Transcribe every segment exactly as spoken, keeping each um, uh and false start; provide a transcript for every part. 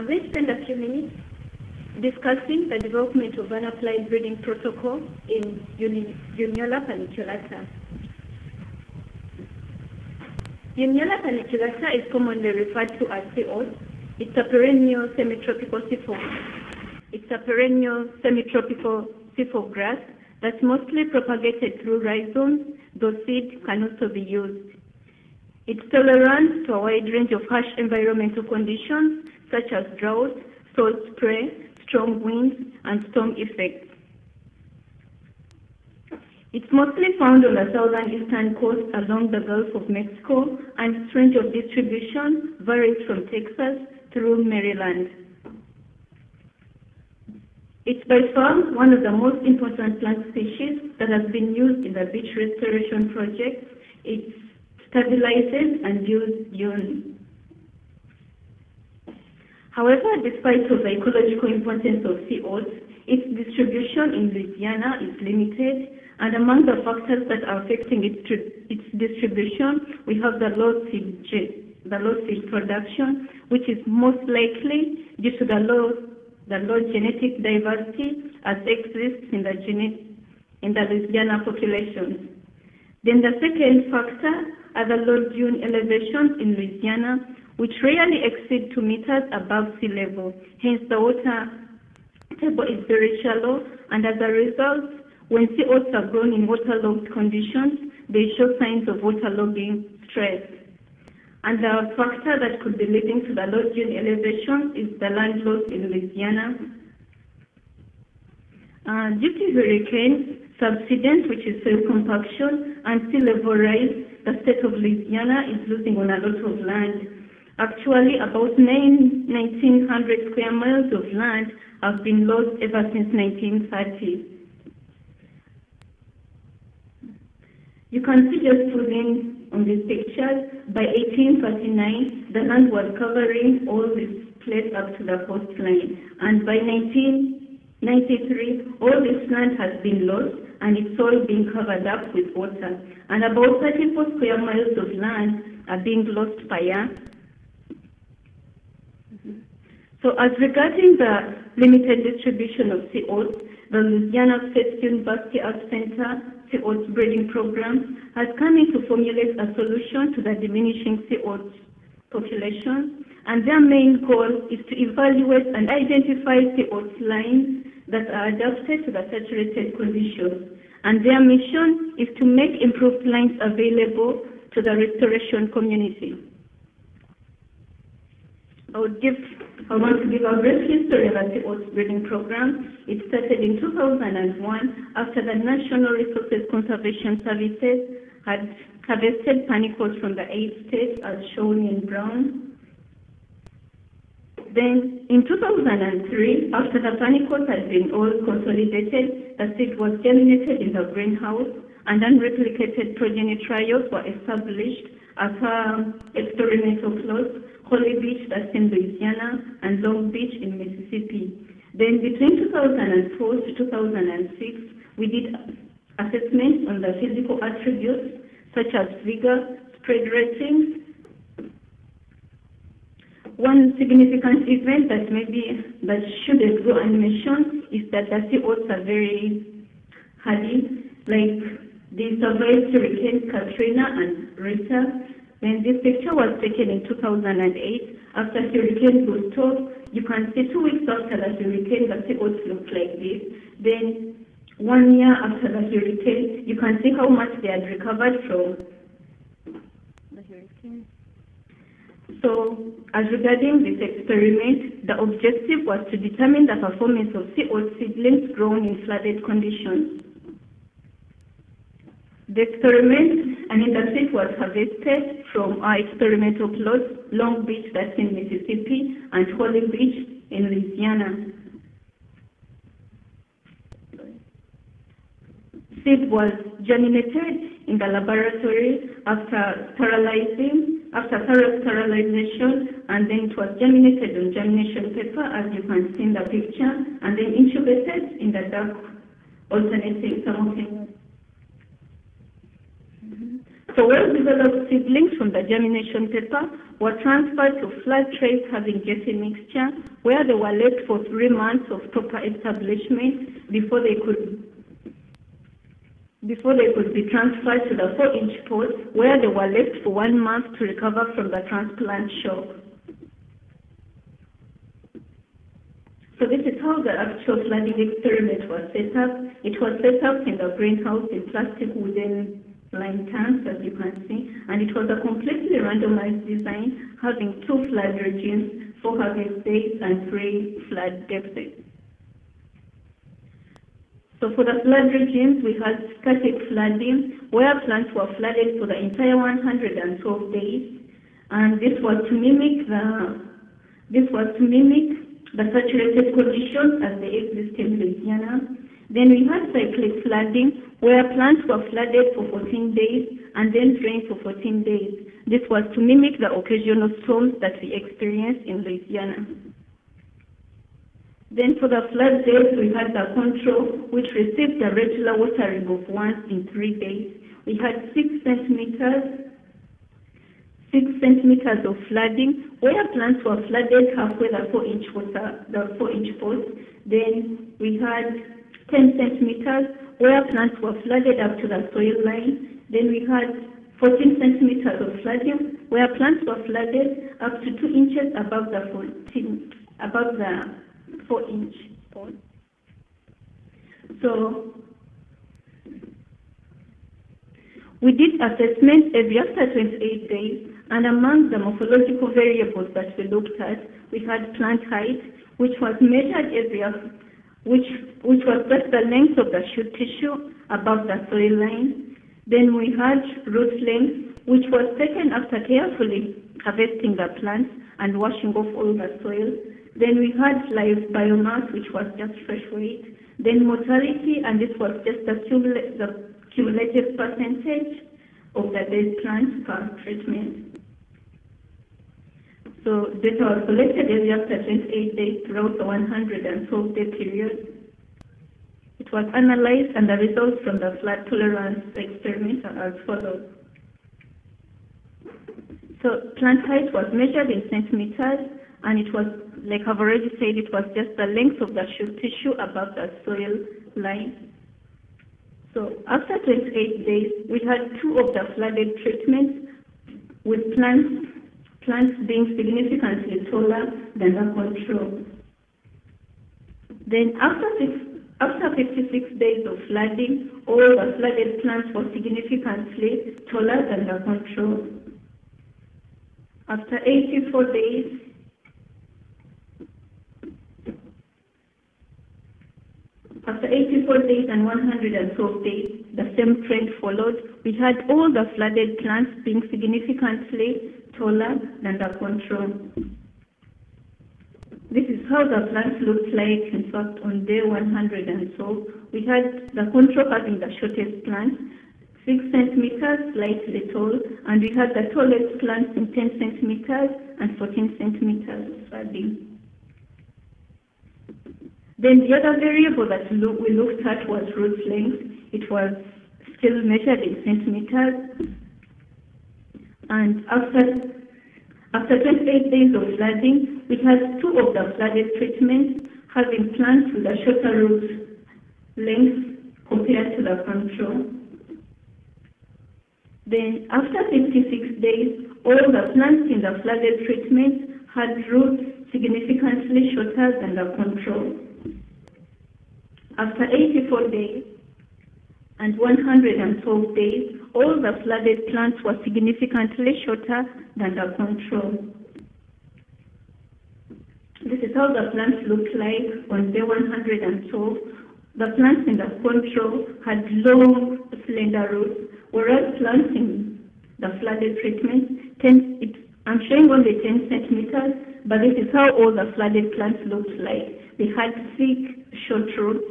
going to spend a few minutes discussing the development of an applied breeding protocol in Uniola paniculata. Uniola paniculata is commonly referred to as sea oat. It's a perennial semi-tropical seafood. It's a perennial semi-tropical seafood grass that's mostly propagated through rhizomes, though seed can also be used. It's tolerant to a wide range of harsh environmental conditions such as drought, salt spray, strong winds, and storm effects. It's mostly found on the southern eastern coast along the Gulf of Mexico, and its range of distribution varies from Texas through Maryland. It's by far one of the most important plant species that has been used in the beach restoration project. It stabilizes and builds dunes. However, despite of the ecological importance of sea oats, its distribution in Louisiana is limited, and among the factors that are affecting its, its distribution, we have the low seed, the low seed production, which is most likely due to the low, the low genetic diversity as exists in the, in the Louisiana populations. Then the second factor are the low dune elevations in Louisiana, which rarely exceed two meters above sea level. Hence, the water table is very shallow, and as a result, when sea oats are grown in waterlogged conditions, they show signs of waterlogging stress. And the factor that could be leading to the low dune elevations is the land loss in Louisiana. Uh, due to hurricanes, subsidence, which is soil compaction, and sea level rise, the state of Louisiana is losing on a lot of land. Actually, about nineteen hundred square miles of land have been lost ever since nineteen thirty. You can see just proving on this picture, by eighteen thirty-nine, the land was covering all this place up to the coastline. And by nineteen ninety-three, all this land has been lost, and it's all being covered up with water. And about thirty-four square miles of land are being lost per year. So as regarding the limited distribution of sea oats, the Louisiana State University Art Center sea oats breeding program has come in to formulate a solution to the diminishing sea oats population, and their main goal is to evaluate and identify sea oats lines that are adapted to the saturated conditions. And their mission is to make improved lines available to the restoration community. I would give, I want to give a brief history of the sea oats breeding program. It started in two thousand one after the National Resources Conservation Services had harvested panicles from the eight states as shown in brown. Then in two thousand three, after the panicles had been all consolidated, the seed was germinated in the greenhouse, and unreplicated progeny trials were established as a experimental plots, Holly Beach, that's in Louisiana, and Long Beach in Mississippi. Then between two thousand four to two thousand six, we did assessments on the physical attributes such as vigor, spread ratings. One significant event that maybe that shouldn't go unmentioned is that the sea oats are very hardy, like they survived Hurricane Katrina and Rita. When this picture was taken in two thousand eight, after Hurricane Gustav, you can see two weeks after the hurricane, the sea oats looked like this. Then one year after the hurricane, you can see how much they had recovered from the hurricane. So, as regarding this experiment, the objective was to determine the performance of sea oat seedlings grown in flooded conditions. The experiment, I mean, the seed was harvested from our experimental plots, Long Beach, that's in Mississippi, and Holly Beach in Louisiana. Seed was germinated in the laboratory after sterilizing, after thorough sterilization, and then it was germinated on germination paper, as you can see in the picture, and then incubated in the dark alternating thermoplasm. So well-developed seedlings from the germination paper were transferred to flat trays having dirty mixture, where they were left for three months of proper establishment before they could before they could be transferred to the four-inch pots, where they were left for one month to recover from the transplant shock. So this is how the actual flooding experiment was set up. It was set up in the greenhouse in plastic wooden line tanks, as you can see, and it was a completely randomized design having two flood regimes, four harvest days and three flood depths. So for the flood regimes, we had static flooding, where plants were flooded for the entire one hundred twelve days, and this was to mimic the this was to mimic the saturated conditions as they exist in Louisiana. Then we had cyclic flooding, where plants were flooded for fourteen days and then drained for fourteen days. This was to mimic the occasional storms that we experienced in Louisiana. Then for the flood days, we had the control, which received the regular watering of once in three days. We had six centimeters six centimeters of flooding, where plants were flooded halfway the four-inch water, the four-inch pots. Then we had ten centimeters, where plants were flooded up to the soil line. Then we had fourteen centimeters of flooding, where plants were flooded up to two inches above the fourteen, above the four-inch pot. So we did assessment every after twenty-eight days, and among the morphological variables that we looked at, we had plant height, which was measured every after, which which was just the length of the shoot tissue above the soil line. Then we had root length, which was taken after carefully harvesting the plants and washing off all the soil. Then we had live biomass, which was just fresh weight. Then mortality, and this was just the, cumul the cumulative percentage of the dead plants per treatment. So data was collected every after twenty-eight days throughout the one hundred twelve day period. It was analyzed, and the results from the flood tolerance experiment are as follows. So plant height was measured in centimeters, and it was, like I've already said, it was just the length of the shoot tissue above the soil line. So after twenty-eight days, we had two of the flooded treatments, with plants plants being significantly taller than the control. Then after six, after fifty-six days of flooding, all the flooded plants were significantly taller than the control. After eighty-four days, After eighty-four days and one hundred twelve days, the same trend followed. We had all the flooded plants being significantly taller than the control. This is how the plants looked like, in fact, on day one hundred twelve. We had the control having the shortest plants, six centimeters, slightly tall, and we had the tallest plants in ten centimeters and fourteen centimeters flooding. Then the other variable that we looked at was root length. It was still measured in centimeters. And after, after twenty-eight days of flooding, we had two of the flooded treatments having plants with a shorter root length compared to the control. Then after fifty-six days, all the plants in the flooded treatment had roots significantly shorter than the control. After eighty-four days and one hundred twelve days, all the flooded plants were significantly shorter than the control. This is how the plants looked like on day one hundred twelve. The plants in the control had long, slender roots, whereas plants in the flooded treatment, ten, it, I'm showing only ten centimeters, but this is how all the flooded plants looked like. They had thick, short roots.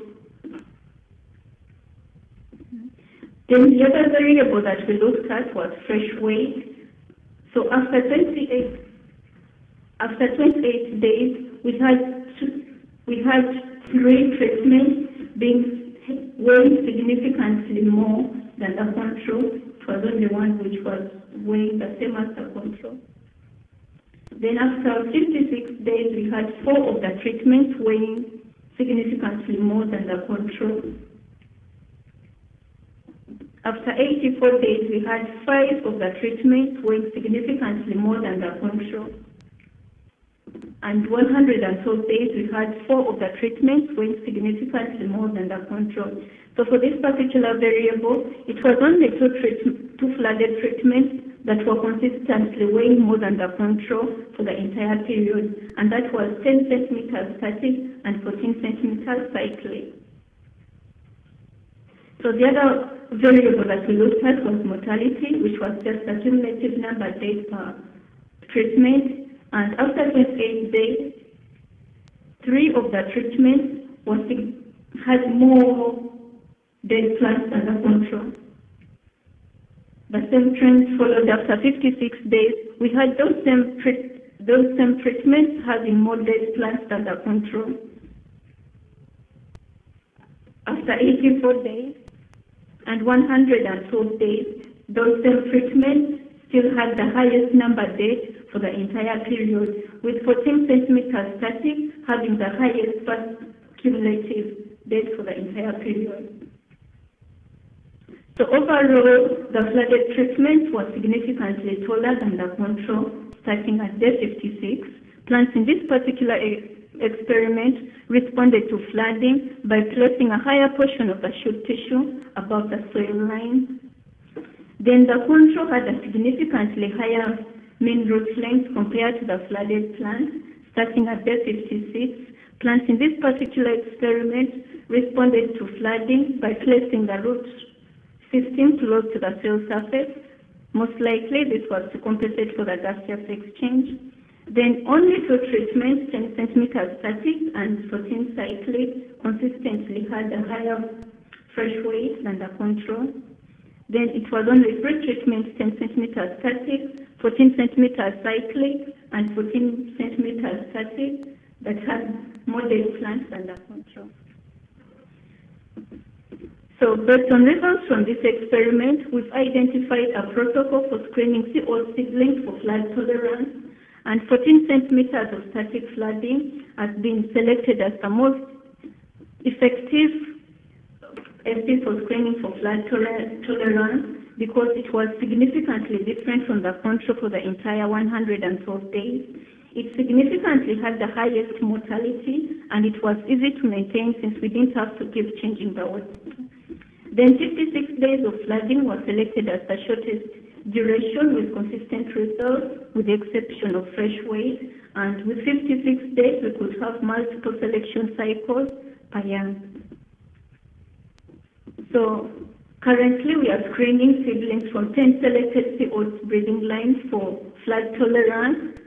Then the other variable that we looked at was fresh weight. So after twenty-eight, after twenty-eight days, we had two, we had three treatments being weighing significantly more than the control. was only one which was weighing the same as the control. Then after fifty-six days, we had four of the treatments weighing significantly more than the control. After eighty-four days, we had five of the treatments weighing significantly more than the control. And one hundred twelve days, we had four of the treatments weighing significantly more than the control. So for this particular variable, it was only two, treat two flooded treatments that were consistently weighing more than the control for the entire period, and that was ten centimeters static and fourteen centimeters cyclic. So the other variable that we looked at was mortality, which was just the cumulative number of days per treatment. And after twenty-eight days, three of the treatments was, had more dead plants than the control. The same trend followed after fifty-six days. We had those same, those same treatments having more dead plants than the control. After eighty-four days and one hundred twelve days, those same treatments still had the highest number dead for the entire period, with fourteen centimeters static having the highest first cumulative dead for the entire period. So overall, the flooded treatment was significantly taller than the control, starting at day fifty-six. Plants in this particular e experiment responded to flooding by placing a higher portion of the shoot tissue above the soil line. Then the control had a significantly higher mean root length compared to the flooded plants, starting at day fifty-six. Plants in this particular experiment responded to flooding by placing the root system close to the soil surface. Most likely, this was to compensate for the gaseous exchange. Then only two treatments, ten centimeters static and fourteen cyclic, consistently had a higher fresh weight than the control. Then it was only three treatments, ten centimeters static, fourteen centimeters cyclic, and fourteen centimeters static, that had more dead plants than the control. So based on results from this experiment, we've identified a protocol for screening C O seedlings for flood tolerance, and fourteen centimeters of static flooding has been selected as the most effective S P for screening for flood tolerance because it was significantly different from the control for the entire one hundred twelve days. It significantly had the highest mortality, and it was easy to maintain since we didn't have to keep changing the water. Then fifty-six days of flooding was selected as the shortest duration with consistent results, with the exception of fresh weight. And with fifty-six days, we could have multiple selection cycles per year. So currently, we are screening seedlings from ten selected C O breeding lines for flood tolerance,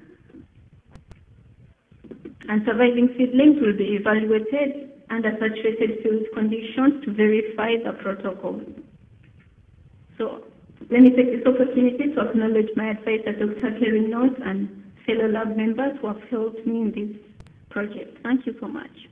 and surviving seedlings will be evaluated under saturated field conditions to verify the protocol. So let me take this opportunity to acknowledge my advisor, Doctor Kerry North, and fellow lab members who have helped me in this project. Thank you so much.